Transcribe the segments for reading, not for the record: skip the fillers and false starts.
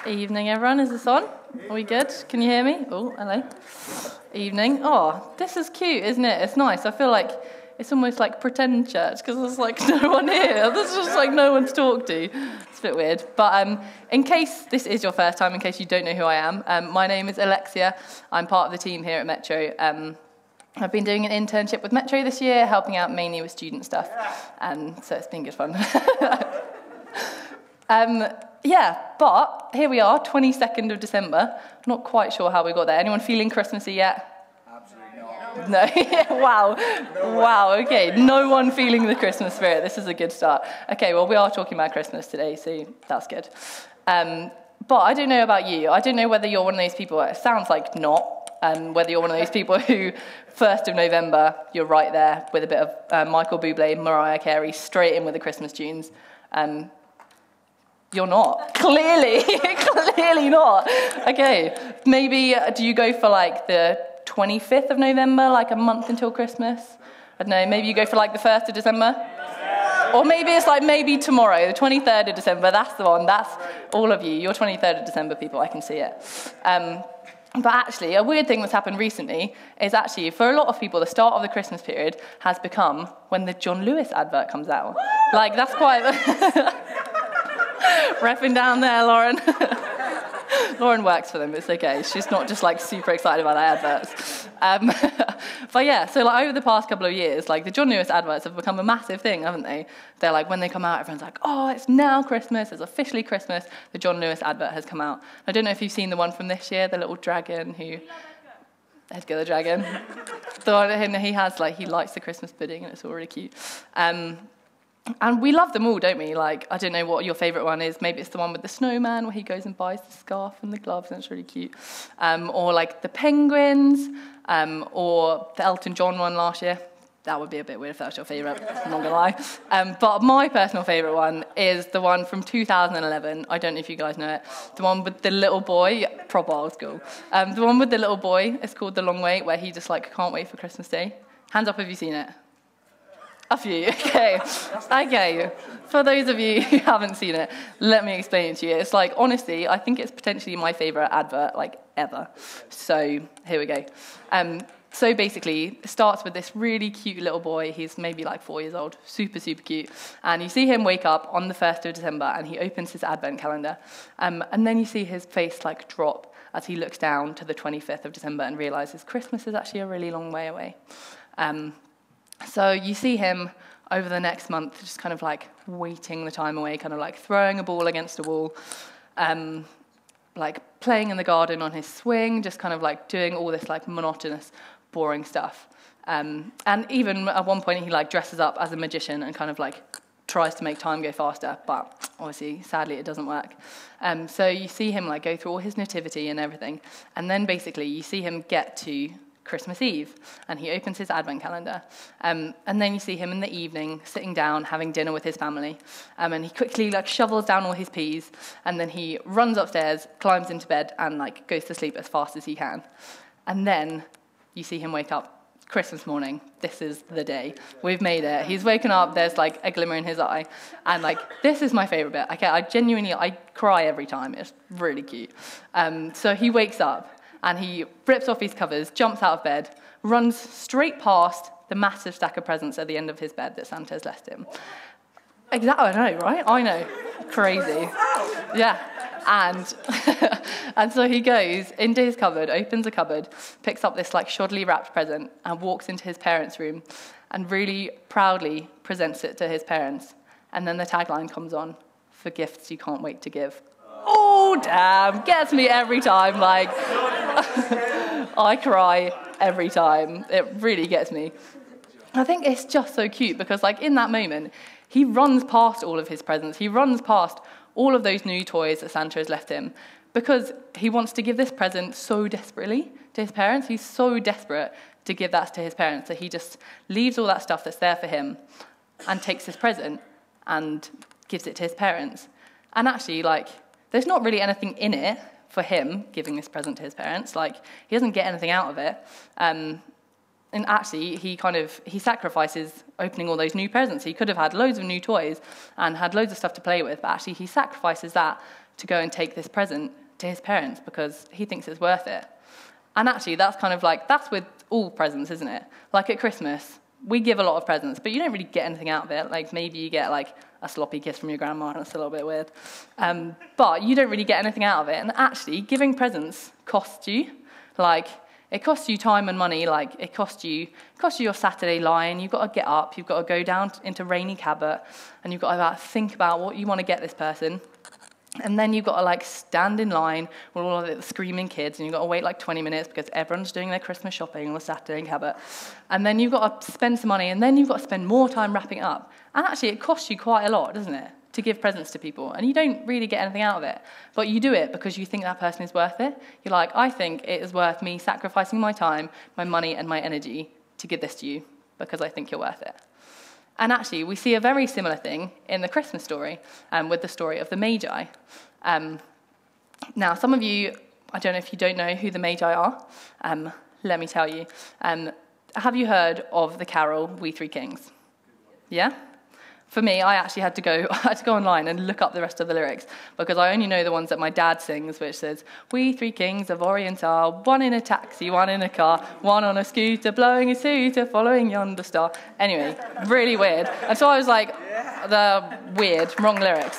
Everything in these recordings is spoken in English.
Evening, everyone. Is this on? Are we good? Can you hear me? Oh, hello. Evening. Oh, this is cute, isn't it? It's nice. I feel like it's almost like pretend church because there's like no one here. There's just like no one to talk to. It's a bit weird. But in case this is your first time, in case you don't know who I am, my name is Alexia. I'm part of the team here at Metro. I've been doing an internship with Metro this year, helping out mainly with student stuff. So it's been good fun. But here we are, 22nd of December. Not quite sure how we got there. Anyone feeling Christmassy yet? Absolutely not. No? Wow, okay. No one feeling the Christmas spirit. This is a good start. Okay, well, we are talking about Christmas today, so that's good. But I don't know about you. I don't know whether you're one of those people, it sounds like not, whether you're one of those people who, 1st of November, you're right there with a bit of Michael Bublé, Mariah Carey, straight in with the Christmas tunes. You're not. Clearly not. Okay, maybe do you go for like the 25th of November, like a month until Christmas? I don't know, maybe you go for like the 1st of December? Or maybe it's like maybe tomorrow, the 23rd of December, that's the one, that's all of you. You're 23rd of December people, I can see it. But actually, a weird thing that's happened recently is actually, for a lot of people, the start of the Christmas period has become when the John Lewis advert comes out. Like, that's quite... Repping down there, Lauren. Lauren works for them, it's okay. She's not just like super excited about their adverts. But yeah, so like over the past couple of years, like the John Lewis adverts have become a massive thing, haven't they? They're like, when they come out, everyone's like, oh, it's now Christmas, it's officially Christmas. The John Lewis advert has come out. I don't know if you've seen the one from this year, the little dragon who... Edgar the dragon. The one he has, like, he likes the Christmas pudding and it's all really cute. And we love them all, don't we? Like, I don't know what your favourite one is. Maybe it's the one with the snowman where he goes and buys the scarf and the gloves, and it's really cute. Or like the penguins, or the Elton John one last year. That would be a bit weird if that was your favourite, I'm not going to lie. But my personal favourite one is the one from 2011. I don't know if you guys know it. The one with the little boy, proper old school. The one with the little boy is called The Long Wait, where he just like can't wait for Christmas Day. Hands up if you've seen it. A few, okay. For those of you who haven't seen it, let me explain it to you. It's like, honestly, I think it's potentially my favourite advert, like, ever. So, here we go. So basically, it starts with this really cute little boy. He's maybe like 4 years old, super, super cute. And you see him wake up on the 1st of December, and he opens his advent calendar. And then you see his face, like, drop as he looks down to the 25th of December and realises Christmas is actually a really long way away. So you see him over the next month just kind of like waiting the time away, kind of like throwing a ball against a wall, like playing in the garden on his swing, just kind of like doing all this like monotonous, boring stuff. And even at one point he like dresses up as a magician and kind of like tries to make time go faster, but obviously, sadly, it doesn't work. So you see him like go through all his nativity and everything, and then basically you see him get to Christmas Eve, and he opens his advent calendar, and then you see him in the evening sitting down having dinner with his family, and he quickly like shovels down all his peas, and then he runs upstairs, climbs into bed, and like goes to sleep as fast as he can. And then you see him wake up Christmas morning. This is the day. We've made it. He's woken up, there's like a glimmer in his eye, and like this is my favorite bit. Okay, I cry every time. It's really cute. So he wakes up and he rips off his covers, jumps out of bed, runs straight past the massive stack of presents at the end of his bed that Santa's left him. Exactly, I know, right? I know. Crazy. Yeah. And so he goes into his cupboard, opens a cupboard, picks up this like shoddily wrapped present and walks into his parents' room and really proudly presents it to his parents. And then the tagline comes on, "For gifts you can't wait to give." Oh, damn, gets me every time, like, I cry every time, it really gets me. I think it's just so cute, because, like, in that moment, he runs past all of his presents, he runs past all of those new toys that Santa has left him, because he wants to give this present so desperately to his parents, he's so desperate to give that to his parents, that he just leaves all that stuff that's there for him, and takes his present, and gives it to his parents. And actually, like, there's not really anything in it for him, giving this present to his parents. Like, he doesn't get anything out of it. And actually, he sacrifices opening all those new presents. He could have had loads of new toys and had loads of stuff to play with, but actually he sacrifices that to go and take this present to his parents because he thinks it's worth it. And actually, that's kind of like, that's with all presents, isn't it? Like at Christmas, we give a lot of presents, but you don't really get anything out of it. Like maybe you get like a sloppy kiss from your grandma, and it's a little bit weird. But you don't really get anything out of it. And actually, giving presents costs you. Like, it costs you time and money. Like, it costs you your Saturday line. You've got to get up. You've got to go down into rainy Cabot, and you've got to think about what you want to get this person. And then you've got to like stand in line with all of the screaming kids, and you've got to wait like 20 minutes because everyone's doing their Christmas shopping on the Saturday in Cabot. And then you've got to spend some money, and then you've got to spend more time wrapping it up. And actually, it costs you quite a lot, doesn't it, to give presents to people? And you don't really get anything out of it. But you do it because you think that person is worth it. You're like, I think it is worth me sacrificing my time, my money, and my energy to give this to you because I think you're worth it. And actually, we see a very similar thing in the Christmas story with the story of the Magi. Now, some of you, I don't know if you don't know who the Magi are. Let me tell you. Have you heard of the carol, We Three Kings? Yeah? For me, I actually had to go online and look up the rest of the lyrics because I only know the ones that my dad sings, which says, "We three kings of Orient are, one in a taxi, one in a car, one on a scooter, blowing a suitor, following yonder star." Anyway, really weird. And so I was like, the weird, wrong lyrics.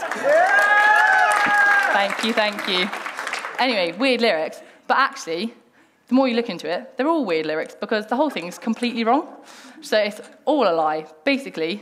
Thank you. Anyway, weird lyrics. But actually, the more you look into it, they're all weird lyrics because the whole thing is completely wrong. So it's all a lie. Basically,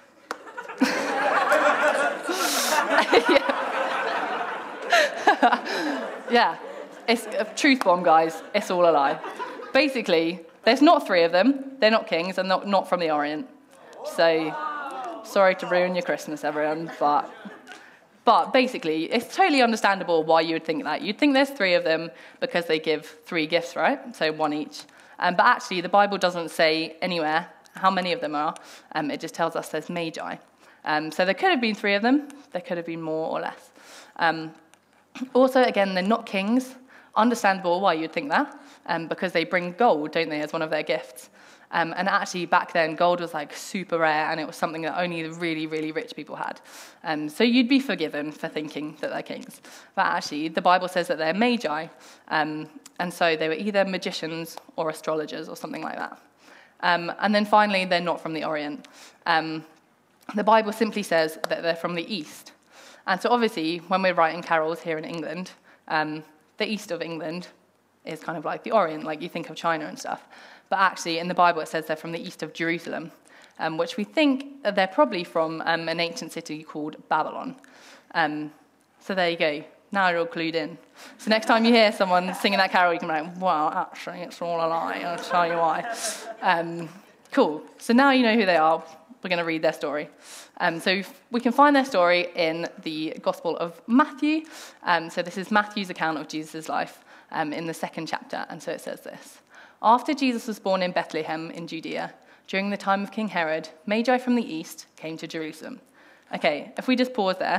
yeah, it's a truth bomb, guys. It's all a lie. Basically, there's not three of them. They're not kings and not from the Orient. So, sorry to ruin your Christmas, everyone, but basically, it's totally understandable why you would think that. You'd think there's three of them because they give three gifts, right? So one each. But actually, the Bible doesn't say anywhere how many of them are. It just tells us there's Magi. So there could have been three of them. There could have been more or less. Also, again, they're not kings. Understandable why you'd think that, because they bring gold, don't they, as one of their gifts. And actually, back then, gold was like super rare, and it was something that only the really, really rich people had. So you'd be forgiven for thinking that they're kings. But actually, the Bible says that they're Magi, and so they were either magicians or astrologers or something like that. And then finally, they're not from the Orient. The Bible simply says that they're from the East. And so obviously, when we're writing carols here in England, the East of England is kind of like the Orient, like you think of China and stuff. But actually, in the Bible, it says they're from the east of Jerusalem, which we think they're probably from an ancient city called Babylon. So there you go. Now you're all clued in. So next time you hear someone singing that carol, you can be like, well, actually, it's all a lie. I'll tell you why. Cool. So now you know who they are. We're going to read their story. So we can find their story in the Gospel of Matthew. So this is Matthew's account of Jesus' life in the 2nd chapter. And so it says this. After Jesus was born in Bethlehem in Judea, during the time of King Herod, Magi from the east came to Jerusalem. Okay, if we just pause there,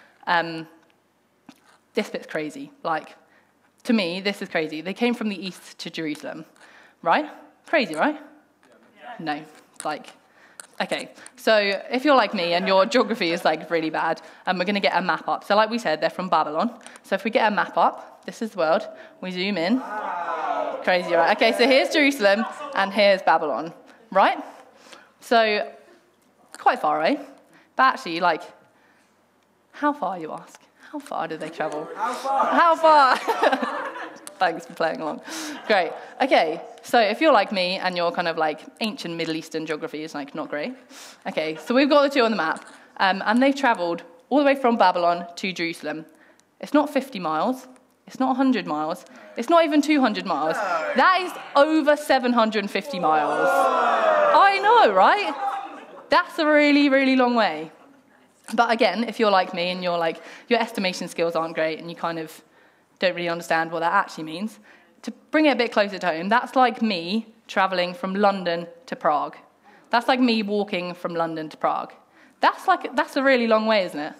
this bit's crazy. Like, to me, this is crazy. They came from the east to Jerusalem, right? Crazy, right? No, okay. So if you're like me and your geography is like really bad, we're going to get a map up. So like we said, they're from Babylon. So if we get a map up, this is the world. We zoom in. Wow. Crazy, right? Okay, so here's Jerusalem and here's Babylon, right? So it's quite far away. But actually, like, how far, you ask? How far did they travel? How far? Thanks for playing along. Great. Okay, so if you're like me and you're kind of like ancient Middle Eastern geography is like not great. Okay, so we've got the two on the map. And they've traveled all the way from Babylon to Jerusalem. It's not 50 miles. It's not 100 miles. It's not even 200 miles. That is over 750 miles. I know, right? That's a really, really long way. But again, if you're like me and you're like, your estimation skills aren't great and you kind of don't really understand what that actually means, to bring it a bit closer to home, that's like me traveling from London to Prague. That's like me walking from London to Prague. That's a really long way, isn't it?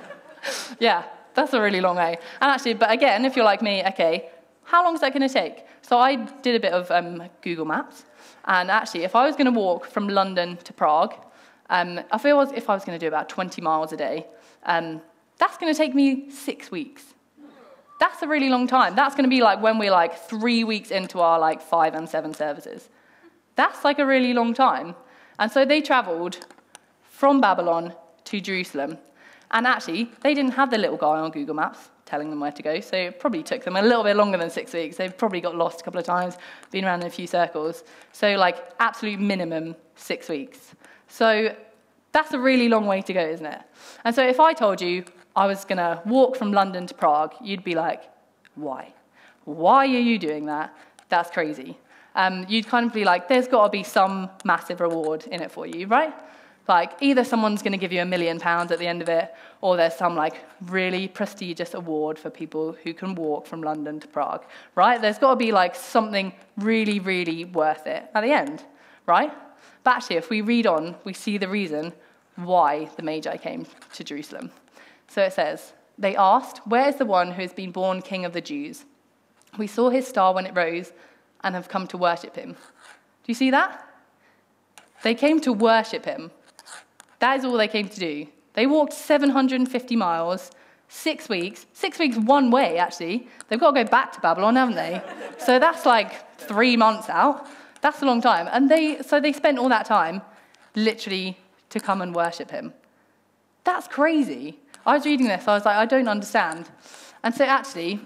Yeah, that's a really long way. And actually, but again, if you're like me, okay, how long is that going to take? So I did a bit of Google Maps, and actually, if I was going to walk from London to Prague, if I was going to do about 20 miles a day, that's going to take me 6 weeks. That's a really long time. That's going to be like when we're like 3 weeks into our like 5 and 7 services. That's like a really long time. And so they traveled from Babylon to Jerusalem. And actually, they didn't have the little guy on Google Maps telling them where to go, so it probably took them a little bit longer than 6 weeks. They've probably got lost a couple of times, been around in a few circles. So like absolute minimum 6 weeks. So that's a really long way to go, isn't it? And so if I told you I was going to walk from London to Prague, you'd be like, why? Why are you doing that? That's crazy. You'd kind of be like, there's got to be some massive reward in it for you, right? Like, either someone's going to give you £1 million at the end of it, or there's some, like, really prestigious award for people who can walk from London to Prague, right? There's got to be, like, something really, really worth it at the end, right? But actually, if we read on, we see the reason why the Magi came to Jerusalem. So it says, they asked, where is the one who has been born King of the Jews? We saw his star when it rose and have come to worship him. Do you see that? They came to worship him. That is all they came to do. They walked 750 miles, 6 weeks one way, actually. They've got to go back to Babylon, haven't they? So that's like 3 months out. That's a long time. And they spent all that time literally to come and worship him. That's crazy. I was reading this, I was like, I don't understand. And so actually,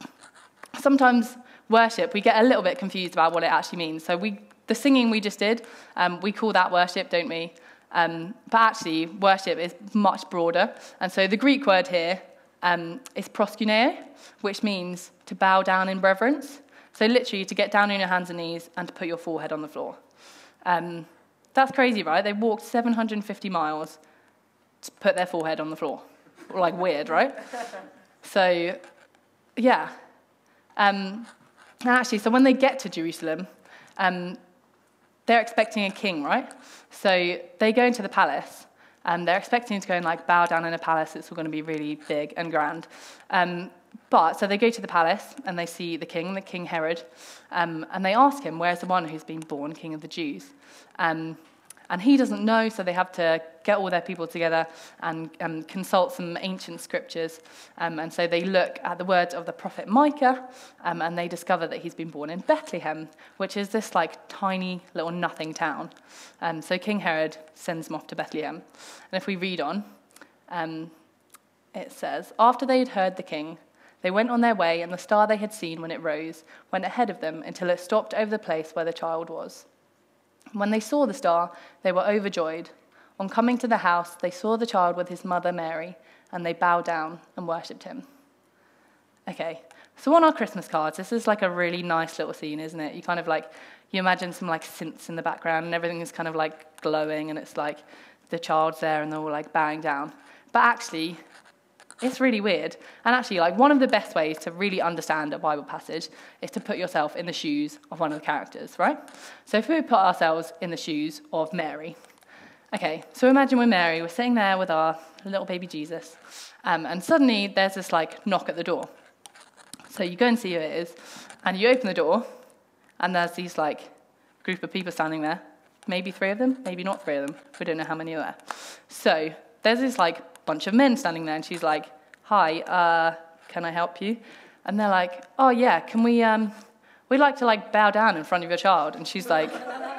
sometimes worship, we get a little bit confused about what it actually means. So the singing we just did, we call that worship, don't we? But actually, worship is much broader. And so the Greek word here is proskuneo, which means to bow down in reverence. So literally, to get down on your hands and knees and to put your forehead on the floor. That's crazy, right? They walked 750 miles to put their forehead on the floor. Like, weird, right? So, yeah. Actually, so when they get to Jerusalem, they're expecting a king, right? So they go into the palace, and they're expecting to go and like bow down in a palace. It's all going to be really big and grand. So they go to the palace, and they see the King Herod, and they ask him, where's the one who's been born King of the Jews? And he doesn't know, so they have to get all their people together and consult some ancient scriptures. And so they look at the words of the prophet Micah, and they discover that he's been born in Bethlehem, which is this like tiny little nothing town. So King Herod sends them off to Bethlehem. And if we read on, it says, after they had heard the king, they went on their way, and the star they had seen when it rose went ahead of them until it stopped over the place where the child was. When they saw the star, they were overjoyed. On coming to the house, they saw the child with his mother Mary, and they bowed down and worshipped him. Okay, so on our Christmas cards, this is like a really nice little scene, isn't it? You kind of like, you imagine some like synths in the background, and everything is kind of like glowing, and it's like the child's there, and they're all like bowing down. But actually, it's really weird. And actually, like, one of the best ways to really understand a Bible passage is to put yourself in the shoes of one of the characters, right? So if we put ourselves in the shoes of Mary. Okay, so imagine we're Mary, we're sitting there with our little baby Jesus, and suddenly there's this, like, knock at the door. So you go and see who it is, and you open the door, and there's these, like, group of people standing there. Maybe 3 of them, maybe not 3 of them. We don't know how many are there. So there's this, like, bunch of men standing there, and she's like, hi, can I help you? And they're like, oh yeah, can we'd like to like bow down in front of your child. And she's like,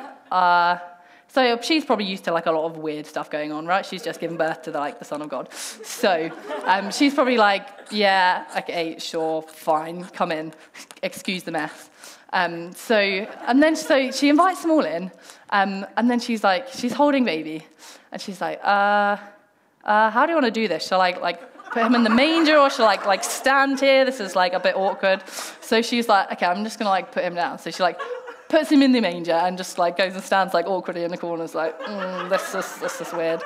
so she's probably used to like a lot of weird stuff going on, right? She's just given birth to the Son of God. So she's probably like, yeah, okay, sure, fine, come in, excuse the mess. So she invites them all in, and then she's holding baby, and she's like, how do you want to do this? Shall I like put him in the manger, or shall I like stand here? This is like a bit awkward. So she's like, okay, I'm just gonna like put him down. So she like puts him in the manger and just like goes and stands like awkwardly in the corners, like this is weird.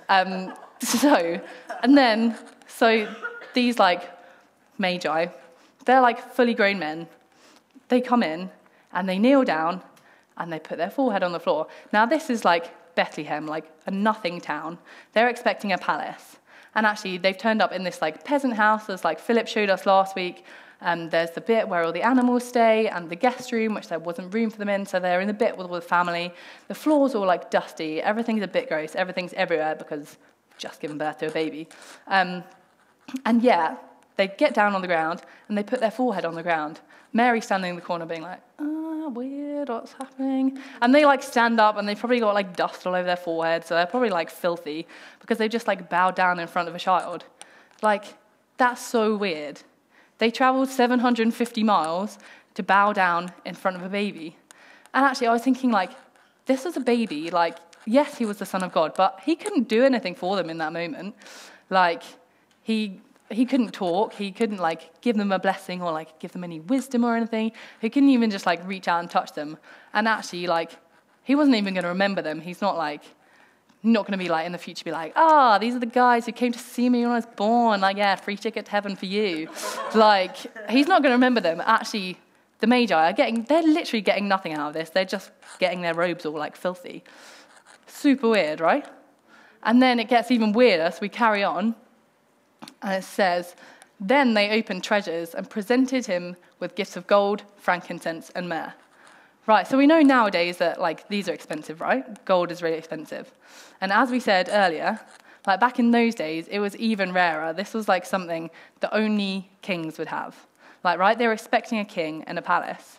So these like magi, they're like fully grown men. They come in and they kneel down and they put their forehead on the floor. Now this is like Bethlehem, like a nothing town. They're expecting a palace. And actually, they've turned up in this like peasant house, as like Philip showed us last week. There's the bit where all the animals stay and the guest room, which there wasn't room for them in, so they're in the bit with all the family. The floor's all like dusty. Everything's a bit gross. Everything's everywhere because just given birth to a baby. And yeah, they get down on the ground and they put their forehead on the ground. Mary's standing in the corner being like, weird, what's happening? And they like stand up and they've probably got like dust all over their forehead, so they're probably like filthy because they just like bowed down in front of a child. Like, that's so weird. They traveled 750 miles to bow down in front of a baby. And actually I was thinking like, this was a baby, like, yes, he was the Son of God, but he couldn't do anything for them in that moment. Like, he couldn't talk, he couldn't like give them a blessing or like give them any wisdom or anything. He couldn't even just like reach out and touch them. And actually like he wasn't even going to remember them. He's not going to be like in the future be like, these are the guys who came to see me when I was born, like, yeah, free ticket to heaven for you. Like, he's not going to remember them. Actually, the Magi they're literally getting nothing out of this. They're just getting their robes all like filthy. Super weird, right? And then it gets even weirder, so we carry on. And it says, then they opened treasures and presented him with gifts of gold, frankincense, and myrrh. Right, so we know nowadays that like these are expensive, right? Gold is really expensive. And as we said earlier, like back in those days, it was even rarer. This was like something that only kings would have. Like, right, they were expecting a king in a palace.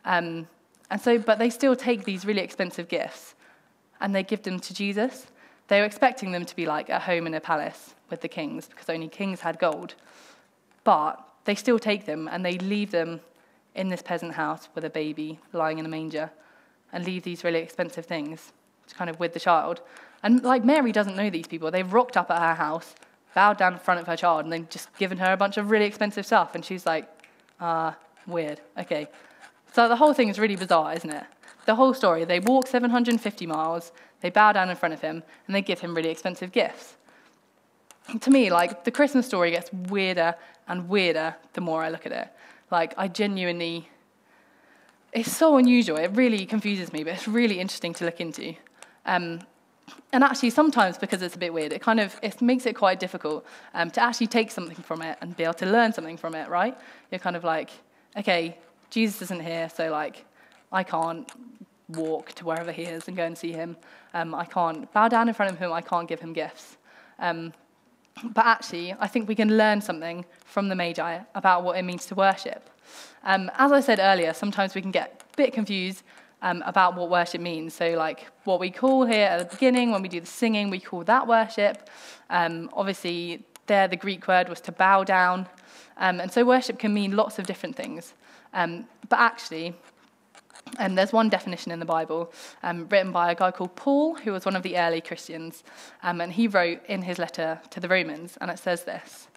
But they still take these really expensive gifts and they give them to Jesus. They were expecting them to be like at home in a palace with the kings because only kings had gold. But they still take them and they leave them in this peasant house with a baby lying in a manger and leave these really expensive things kind of with the child. And like Mary doesn't know these people. They've rocked up at her house, bowed down in front of her child, and they've just given her a bunch of really expensive stuff. And she's like, weird, okay. So the whole thing is really bizarre, isn't it? The whole story, they walk 750 miles, they bow down in front of him, and they give him really expensive gifts. To me, like, the Christmas story gets weirder and weirder the more I look at it. Like, it's so unusual. It really confuses me, but it's really interesting to look into. And actually, sometimes, because it's a bit weird, it makes it quite difficult to actually take something from it and be able to learn something from it, right? You're kind of like, okay, Jesus isn't here, so, like, I can't walk to wherever he is and go and see him. I can't bow down in front of him. I can't give him gifts. But actually, I think we can learn something from the Magi about what it means to worship. As I said earlier, sometimes we can get a bit confused about what worship means. So, like, what we call here at the beginning, when we do the singing, we call that worship. Obviously, there the Greek word was to bow down. And so worship can mean lots of different things. But actually, there's one definition in the Bible written by a guy called Paul, who was one of the early Christians. And he wrote in his letter to the Romans, and it says this.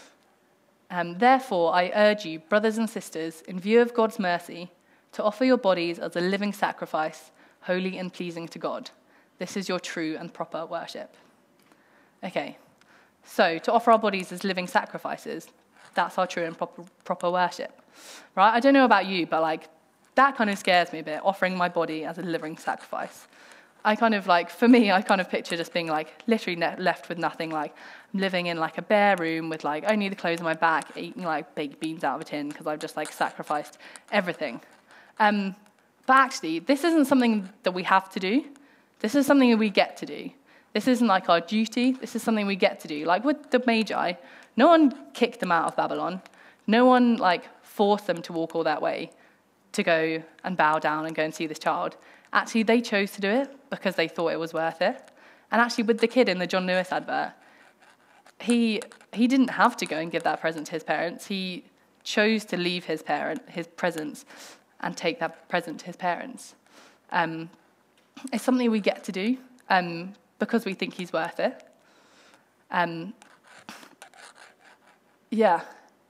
Therefore, I urge you, brothers and sisters, in view of God's mercy, to offer your bodies as a living sacrifice, holy and pleasing to God. This is your true and proper worship. Okay, so to offer our bodies as living sacrifices, that's our true and proper worship. Right? I don't know about you, but like that kind of scares me a bit, offering my body as a living sacrifice. For me, I kind of picture just being like literally left with nothing, like I'm living in like a bare room with like only the clothes on my back, eating like baked beans out of a tin because I've just like sacrificed everything. But actually, this isn't something that we have to do. This is something that we get to do. This isn't like our duty. This is something we get to do. Like with the Magi, no one kicked them out of Babylon. No one like forced them to walk all that way to go and bow down and go and see this child. Actually, they chose to do it because they thought it was worth it. And actually, with the kid in the John Lewis advert, he didn't have to go and give that present to his parents. He chose to leave his presents and take that present to his parents. It's something we get to do because we think he's worth it. Yeah,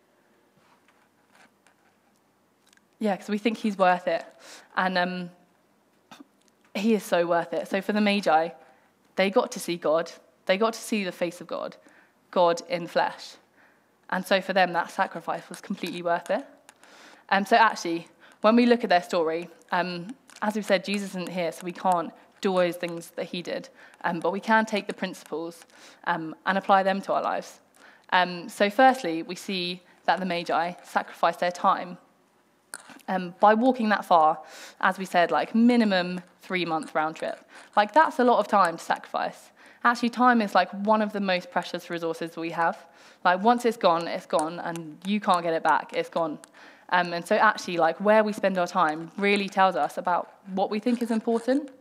because we think he's worth it. And he is so worth it. So for the Magi, they got to see God. They got to see the face of God, God in flesh. And so for them, that sacrifice was completely worth it. So actually, when we look at their story, as we've said, Jesus isn't here, so we can't do all those things that he did. But we can take the principles and apply them to our lives. So firstly, we see that the Magi sacrificed their time. By walking that far, as we said, like minimum 3-month round trip. Like that's a lot of time to sacrifice. Actually, time is like one of the most precious resources we have. Like once it's gone, and you can't get it back, it's gone. And so actually, like where we spend our time really tells us about what we think is important.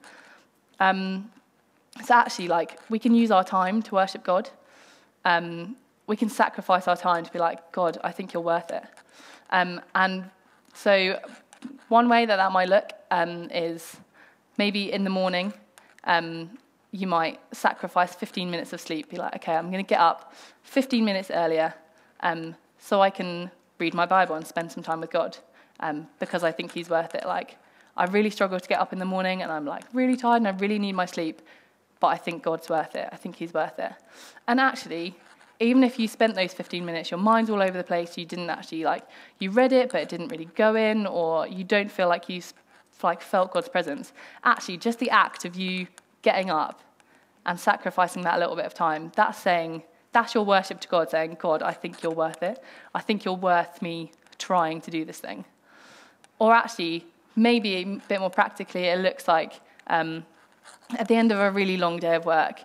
So actually, like we can use our time to worship God. We can sacrifice our time to be like, God, I think you're worth it. And so one way that might look is maybe in the morning, you might sacrifice 15 minutes of sleep. Be like, okay, I'm going to get up 15 minutes earlier so I can read my Bible and spend some time with God because I think he's worth it. Like, I really struggle to get up in the morning and I'm like really tired and I really need my sleep, but I think God's worth it. I think he's worth it. And actually, even if you spent those 15 minutes, your mind's all over the place, you didn't actually you read it, but it didn't really go in, or you don't feel like you felt God's presence. Actually, just the act of you getting up and sacrificing that little bit of time, that's your worship to God, saying, God, I think you're worth it. I think you're worth me trying to do this thing. Or actually, maybe a bit more practically, it looks like at the end of a really long day of work,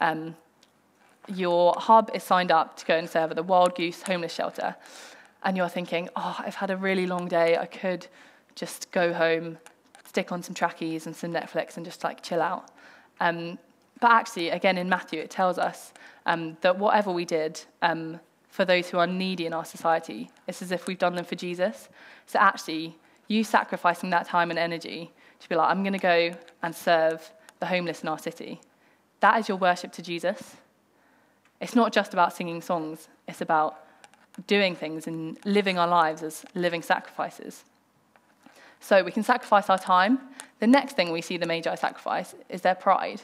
your hub is signed up to go and serve at the Wild Goose homeless shelter. And you're thinking, oh, I've had a really long day. I could just go home, stick on some trackies and some Netflix and just chill out. But actually, again, in Matthew, it tells us that whatever we did for those who are needy in our society, it's as if we've done them for Jesus. So actually, you sacrificing that time and energy to be like, I'm going to go and serve the homeless in our city. That is your worship to Jesus. It's not just about singing songs. It's about doing things and living our lives as living sacrifices. So we can sacrifice our time. The next thing we see the Magi sacrifice is their pride.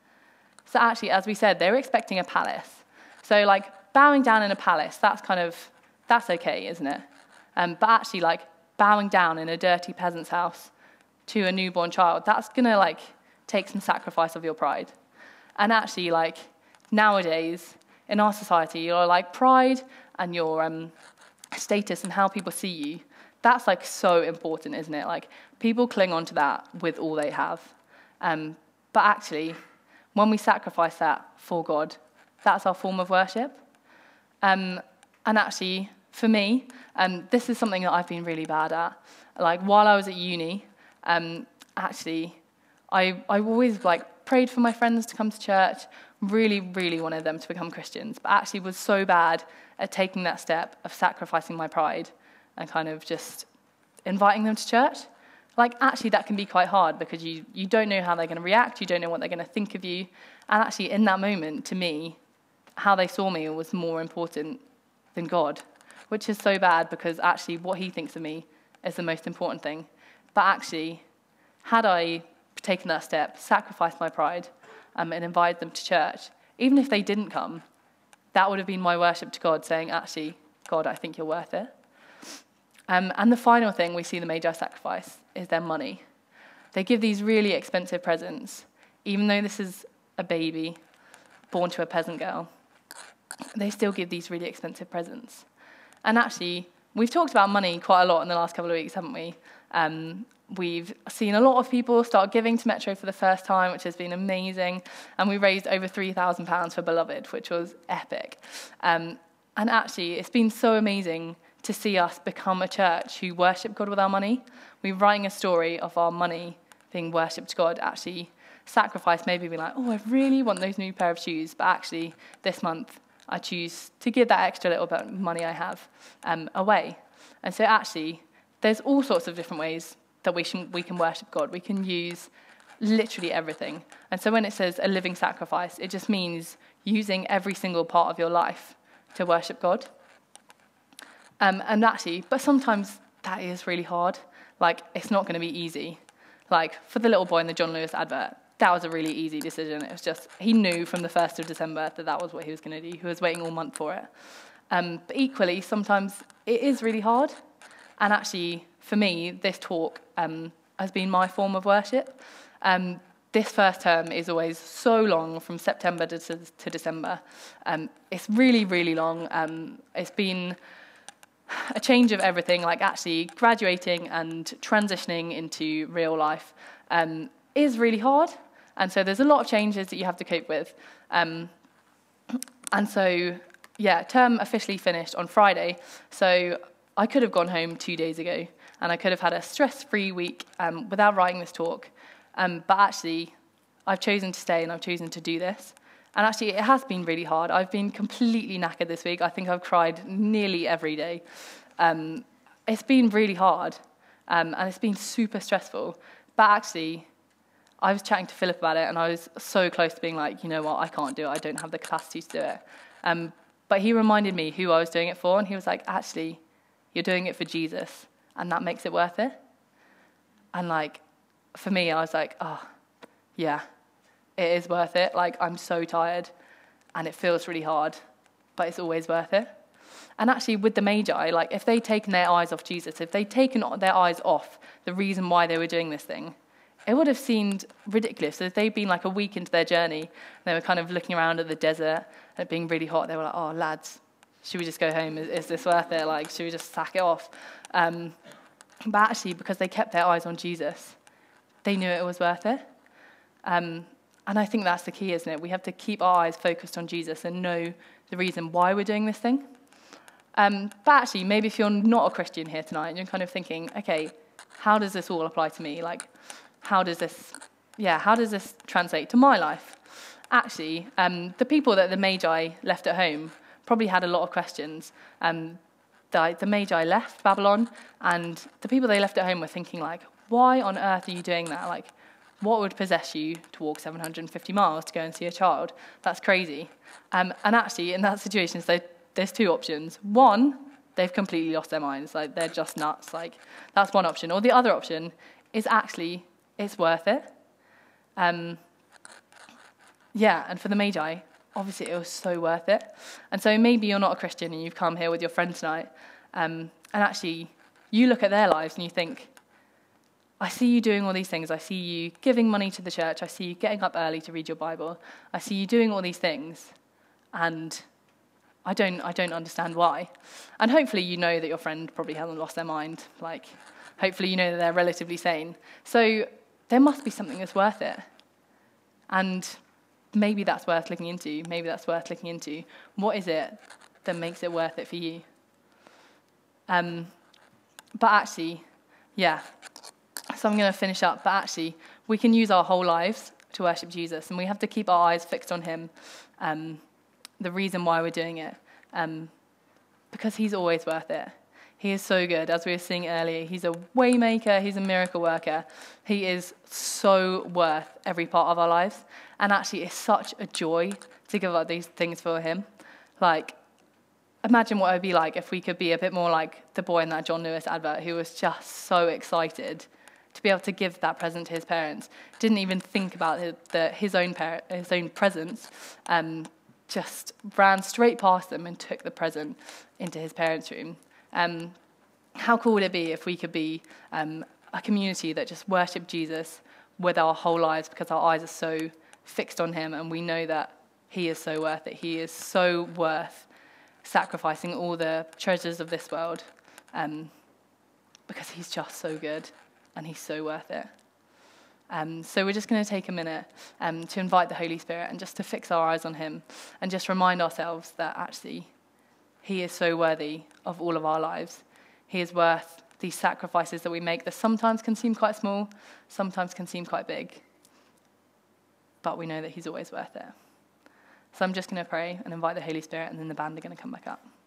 So actually, as we said, they were expecting a palace. So bowing down in a palace, that's okay, isn't it? But actually, bowing down in a dirty peasant's house to a newborn child, that's going to take some sacrifice of your pride. And actually, nowadays, in our society, your pride and your status and how people see you, that's so important, isn't it? People cling on to that with all they have. But actually, when we sacrifice that for God, that's our form of worship. And actually, for me, this is something that I've been really bad at. While I was at uni, actually, I always prayed for my friends to come to church, really, really wanted them to become Christians, but actually was so bad at taking that step of sacrificing my pride and kind of just inviting them to church. Actually, that can be quite hard because you don't know how they're going to react, you don't know what they're going to think of you. And actually, in that moment, to me, how they saw me was more important than God, which is so bad because actually what he thinks of me is the most important thing. But actually, had I taken that step, sacrificed my pride, and invited them to church, even if they didn't come, that would have been my worship to God, saying, actually, God, I think you're worth it. And the final thing we see the Magi sacrifice is their money. They give these really expensive presents, even though this is a baby born to a peasant girl. They still give these really expensive presents. And actually, we've talked about money quite a lot in the last couple of weeks, haven't we? We've seen a lot of people start giving to Metro for the first time, which has been amazing. And we raised over £3,000 for Beloved, which was epic. And actually, it's been so amazing to see us become a church who worship God with our money. We're writing a story of our money being worshipped to God, actually sacrifice, maybe be like, oh, I really want those new pair of shoes, but actually this month I choose to give that extra little bit of money I have away. And so actually, there's all sorts of different ways that we can worship God. We can use literally everything. And so when it says a living sacrifice, it just means using every single part of your life to worship God. And actually, but sometimes that is really hard. It's not going to be easy. For the little boy in the John Lewis advert, that was a really easy decision. It was just, he knew from the 1st of December that was what he was going to do. He was waiting all month for it. But equally, sometimes it is really hard. And actually, for me, this talk has been my form of worship. This first term is always so long, from September to December. It's really, really long. It's been a change of everything, like actually graduating and transitioning into real life is really hard. And so there's a lot of changes that you have to cope with. And so, term officially finished on Friday. So I could have gone home 2 days ago, and I could have had a stress-free week without writing this talk. But actually, I've chosen to stay and I've chosen to do this. And actually, it has been really hard. I've been completely knackered this week. I think I've cried nearly every day. It's been really hard, and it's been super stressful. But actually, I was chatting to Philip about it, and I was so close to being like, you know what, I can't do it. I don't have the capacity to do it. But he reminded me who I was doing it for, and he was like, actually, you're doing it for Jesus, and that makes it worth it. And like, for me, I was like, oh, yeah, it is worth it. Like, I'm so tired, and it feels really hard, but it's always worth it. And actually, with the Magi, like, if they'd taken their eyes off Jesus, if they'd taken their eyes off the reason why they were doing this thing, it would have seemed ridiculous. If they'd been like a week into their journey, and they were kind of looking around at the desert, and it being really hot, they were like, oh, lads, should we just go home? Is this worth it? Like, should we just sack it off? But actually, because they kept their eyes on Jesus, they knew it was worth it. And I think that's the key, isn't it? We have to keep our eyes focused on Jesus and know the reason why we're doing this thing. But actually, maybe if you're not a Christian here tonight, and you're kind of thinking, okay, how does this all apply to me? Like, how does this translate to my life? Actually, the people that the Magi left at home probably had a lot of questions. The Magi left Babylon, and the people they left at home were thinking, like, why on earth are you doing that? Like, what would possess you to walk 750 miles to go and see a child? That's crazy. And actually, in that situation, so there's two options. One, they've completely lost their minds. Like, they're just nuts. Like, that's one option. Or the other option is actually, it's worth it. And for the Magi, obviously it was so worth it. And so maybe you're not a Christian and you've come here with your friend tonight, and actually you look at their lives and you think, I see you doing all these things. I see you giving money to the church. I see you getting up early to read your Bible. I see you doing all these things, and I don't understand why. And hopefully you know that your friend probably hasn't lost their mind. Like, hopefully you know that they're relatively sane. So there must be something that's worth it. And maybe that's worth looking into. Maybe that's worth looking into. What is it that makes it worth it for you? But actually, so I'm going to finish up. But actually, we can use our whole lives to worship Jesus, and we have to keep our eyes fixed on him. The reason why we're doing it, because he's always worth it. He is so good. As we were seeing earlier, he's a way maker, he's a miracle worker. He is so worth every part of our lives. And actually, it's such a joy to give up these things for him. Like, imagine what it would be like if we could be a bit more like the boy in that John Lewis advert who was just so excited to be able to give that present to his parents. Didn't even think about his own presents. Just ran straight past them and took the present into his parents' room. How cool would it be if we could be a community that just worshipped Jesus with our whole lives, because our eyes are so fixed on him and we know that he is so worth it. He is so worth sacrificing all the treasures of this world, because he's just so good and he's so worth it. So we're just going to take a minute to invite the Holy Spirit and just to fix our eyes on him and just remind ourselves that actually he is so worthy of all of our lives. He is worth these sacrifices that we make that sometimes can seem quite small, sometimes can seem quite big, but we know that he's always worth it. So I'm just going to pray and invite the Holy Spirit, and then the band are going to come back up.